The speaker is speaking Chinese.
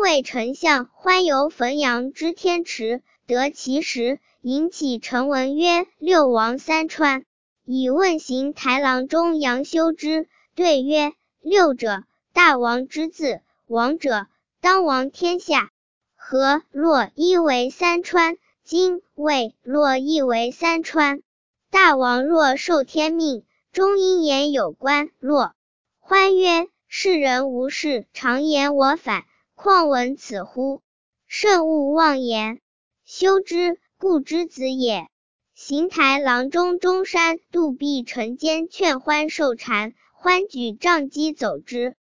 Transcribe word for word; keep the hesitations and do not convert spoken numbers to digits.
谓丞相欢游汾阳之天池，得其时，引起臣闻曰：六王三川。以问行台郎中杨修之，对曰：六者，大王之字，王者，当王天下。何洛亦为三川，今魏洛亦为三川。大王若受天命，终因言有关。洛欢曰：世人无事，常言我反，况闻此乎？慎勿妄言。修之，故之子也。行台郎中中山杜弼臣间劝欢受禅，欢举杖击走之。